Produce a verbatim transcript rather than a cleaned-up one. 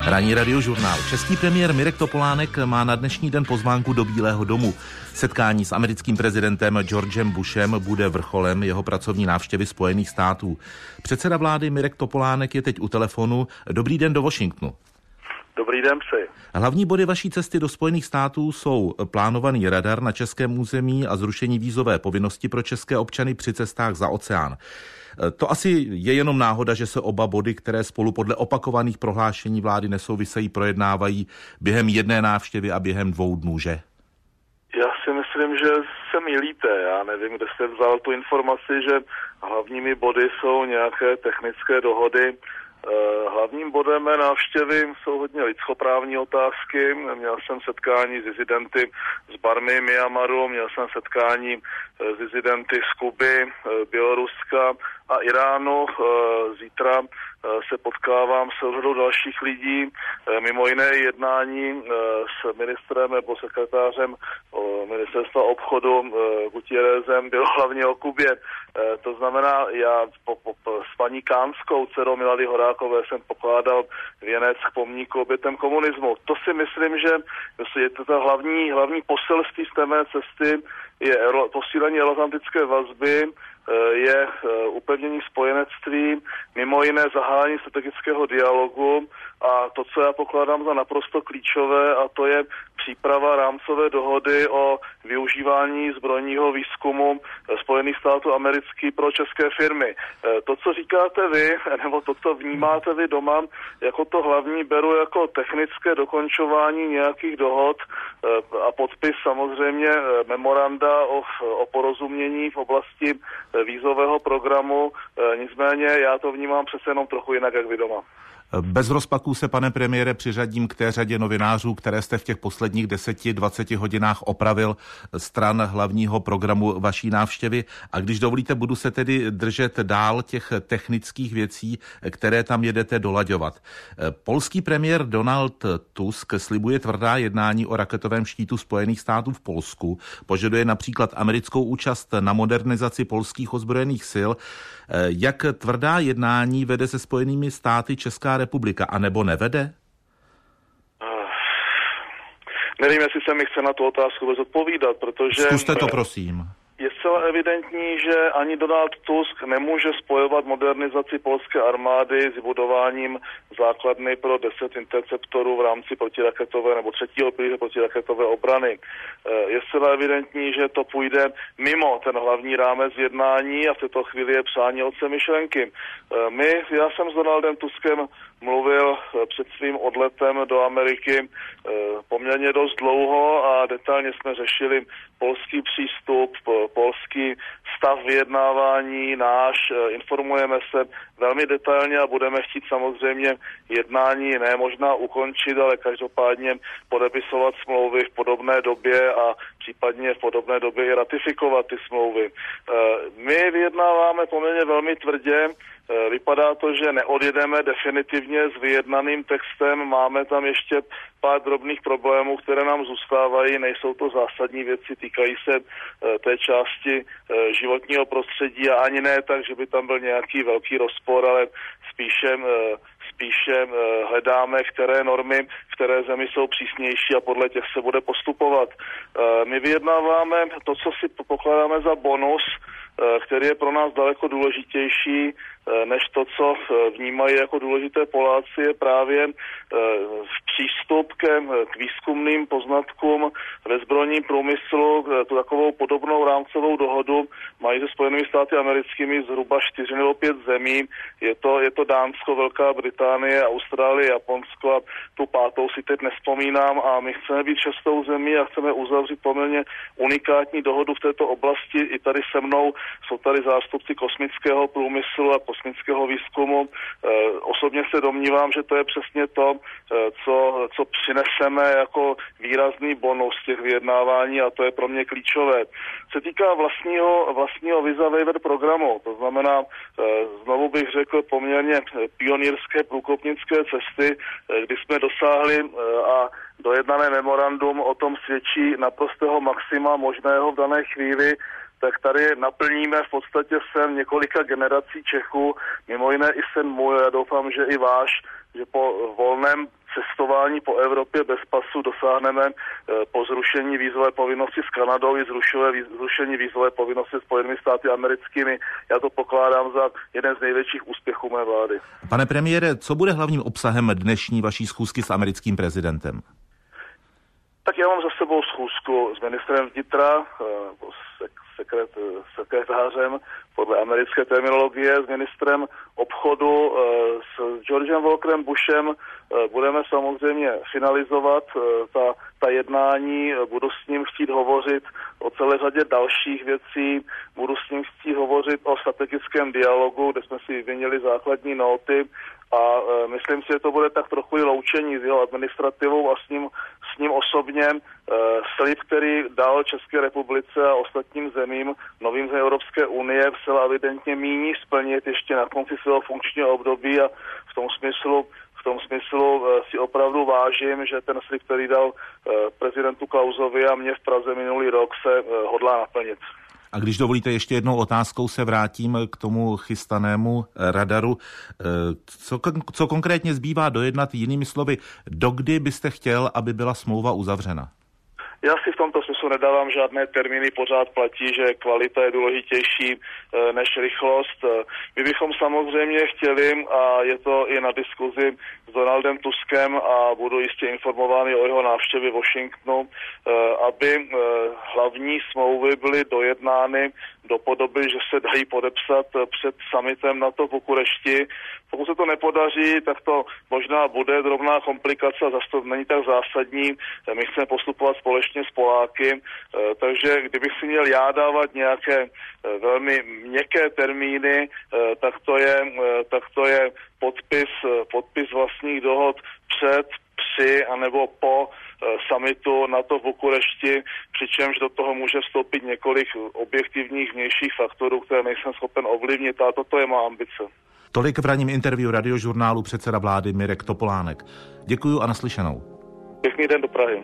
Ranní radiožurnál. Český premiér Mirek Topolánek má na dnešní den pozvánku do Bílého domu. Setkání s americkým prezidentem Georgem Bushem bude vrcholem jeho pracovní návštěvy Spojených států. Předseda vlády Mirek Topolánek je teď u telefonu. Dobrý den do Washingtonu. Dobrý den, přeji. Hlavní body vaší cesty do Spojených států jsou plánovaný radar na českém území a zrušení vízové povinnosti pro české občany při cestách za oceán. To asi je jenom náhoda, že se oba body, které spolu podle opakovaných prohlášení vlády nesouvisejí, projednávají během jedné návštěvy a během dvou dnů, že? Já si myslím, že se mýlíte. Já nevím, kde jste vzal tu informaci, že hlavními body jsou nějaké technické dohody. Hlavním bodem mé návštěvy jsou hodně lidskoprávní otázky. Měl jsem setkání s dizidenty z Barmy, Myanmaru, měl jsem setkání s dizidenty z Kuby, Běloruska a Iránu. Zítra se potkávám s řadou dalších lidí, mimo jiné jednání s ministrem nebo sekretářem ministerstva obchodu Gutierrezem bylo hlavně o Kubě. To znamená, já po, po, s paní Kánskou, dcerou Milady Horákové, jsem pokládal věnec k pomníku obětem komunismu. To si myslím, že je to ta hlavní, hlavní poselství z té mé cesty, je posílení euroatlantické vazby, je upevnění spojenectví, mimo jiné zahájení strategického dialogu a to, co já pokládám za naprosto klíčové, a to je příprava rámcové dohody o využívání zbrojního výzkumu Spojených států amerických pro české firmy. To, co říkáte vy, nebo to, co vnímáte vy doma, jako to hlavní beru jako technické dokončování nějakých dohod a podpis samozřejmě memoranda o, o porozumění v oblasti vízového programu. Nicméně já to vnímám přece jenom trochu jinak, jak vy doma. Bez rozpaků se, pane premiére, přiřadím k té řadě novinářů, které jste v těch posledních deseti dvaceti hodinách opravil stran hlavního programu vaší návštěvy. A když dovolíte, budu se tedy držet dál těch technických věcí, které tam jedete dolaďovat. Polský premiér Donald Tusk slibuje tvrdá jednání o raketovém štítu Spojených států v Polsku. Požaduje například americkou účast na modernizaci polských ozbrojených sil. Jak tvrdá jednání vede se Spojenými státy Česká republika, anebo nevede? Nevím, jestli se mi chce na tu otázku vůbec odpovídat, protože... Zkuste to, prosím. Je zcela evidentní, že ani Donald Tusk nemůže spojovat modernizaci polské armády s budováním základny pro deset interceptorů v rámci protiraketové nebo třetího pilíře protiraketové obrany. Je zcela evidentní, že to půjde mimo ten hlavní rámec jednání a v této chvíli je přání otce myšlenky. My, já jsem s Donaldem Tuskem mluvil před svým odletem do Ameriky poměrně dost dlouho a detailně jsme řešili polský přístup, polský stav vyjednávání náš, informujeme se velmi detailně a budeme chtít samozřejmě jednání ne možná ukončit, ale každopádně podepisovat smlouvy v podobné době a případně v podobné době i ratifikovat ty smlouvy. My vyjednáváme poměrně velmi tvrdě. Vypadá to, že neodjedeme definitivně s vyjednaným textem, máme tam ještě pár drobných problémů, které nám zůstávají, nejsou to zásadní věci, týkají se té části životního prostředí a ani ne tak, že by tam byl nějaký velký rozpor, ale spíše, spíše hledáme, které normy v které zemi jsou přísnější a podle těch se bude postupovat. My vyjednáváme to, co si pokládáme za bonus, který je pro nás daleko důležitější než to, co vnímají jako důležité Poláci, je právě přístup ke, k výzkumným poznatkům ve zbrojním průmyslu. Tu takovou podobnou rámcovou dohodu mají se Spojenými státy americkými zhruba čtyři nebo pět zemí. Je to, je to Dánsko, Velká Británie, Austrálie, Japonsko a tu pátou si teď nespomínám a my chceme být šestou zemí a chceme uzavřít poměrně unikátní dohodu v této oblasti. I tady se mnou jsou tady zástupci kosmického průmyslu a kosmického výzkumu. Osobně se domnívám, že to je přesně to, co, co přineseme jako výrazný bonus těch vyjednávání a to je pro mě klíčové. Se týká vlastního, vlastního Visa Waiver programu, to znamená, znovu bych řekl, poměrně pionýrské průkopnické cesty, kdy jsme dosáhli a dojednané memorandum o tom svědčí naprostého maxima možného v dané chvíli, tak tady naplníme v podstatě sen několika generací Čechů, mimo jiné i sen můj, já doufám, že i váš, že po volném cestování po Evropě bez pasu dosáhneme po zrušení vízové povinnosti s Kanadou i zrušení vízové povinnosti s Spojenými státy americkými. Já to pokládám za jeden z největších úspěchů mé vlády. Pane premiére, co bude hlavním obsahem dnešní vaší schůzky s americkým prezidentem? Tak já mám za sebou schůzku s ministrem vnitra, sekret, sekretářem podle americké terminologie, s ministrem obchodu, s Georgem Walkerem Bushem. Budeme samozřejmě finalizovat ta, ta jednání, budu s ním chtít hovořit o celé řadě dalších věcí, budu s ním chtít hovořit o strategickém dialogu, kde jsme si vyměnili základní nóty a e, myslím si, že to bude tak trochu i loučení s jeho administrativou a s ním, s ním osobně e, slib, který dal České republice a ostatním zemím, novým zemím Evropské unie, zcela evidentně míní splnit ještě na konci svého funkčního období a v tom smyslu V tom smyslu si opravdu vážím, že ten slib, který dal prezidentu Klausovi a mě v Praze minulý rok, se hodlá naplnit. A když dovolíte, ještě jednou otázkou se vrátím k tomu chystanému radaru. Co, co konkrétně zbývá dojednat, jinými slovy, dokdy byste chtěl, aby byla smlouva uzavřena? Já si v tomto smyslu nedávám žádné termíny, pořád platí, že kvalita je důležitější než rychlost. My bychom samozřejmě chtěli, a je to i na diskuzi s Donaldem Tuskem a budu jistě informovány o jeho návštěvě Washingtonu, aby hlavní smlouvy byly dojednány do podoby, že se dají podepsat před summitem NATO v Bukurešti. Pokud se to nepodaří, tak to možná bude drobná komplikace a zase to není tak zásadní. My chceme postupovat společně s Poláky, takže kdybych si měl já dávat nějaké velmi měkké termíny, tak to je, tak to je podpis, podpis vlastních dohod před, při anebo po summitu NATO v Bukurešti, přičemž do toho může vstoupit několik objektivních vnějších faktorů, které nejsem schopen ovlivnit, a toto je má ambice. Tolik v ranním interview Radiožurnálu předseda vlády Mirek Topolánek. Děkuju a naslyšenou. Pěkný den do Prahy.